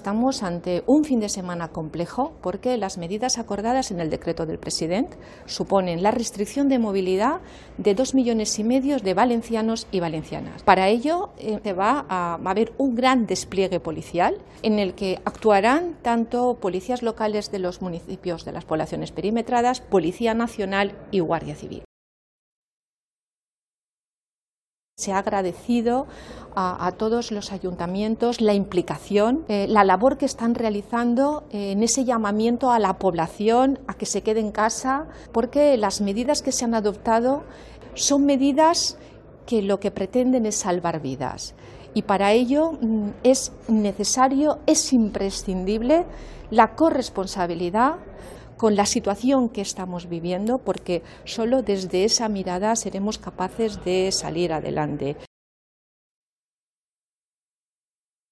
Estamos ante un fin de semana complejo porque las medidas acordadas en el decreto del presidente suponen la restricción de movilidad de 2,5 millones de valencianos y valencianas. Para ello va a haber un gran despliegue policial en el que actuarán tanto policías locales de los municipios de las poblaciones perimetradas, Policía Nacional y Guardia Civil. Se ha agradecido a todos los ayuntamientos la implicación, la labor que están realizando en ese llamamiento a la población a que se quede en casa, porque las medidas que se han adoptado son medidas que lo que pretenden es salvar vidas. Y para ello es necesario, es imprescindible la corresponsabilidad con la situación que estamos viviendo, porque solo desde esa mirada seremos capaces de salir adelante.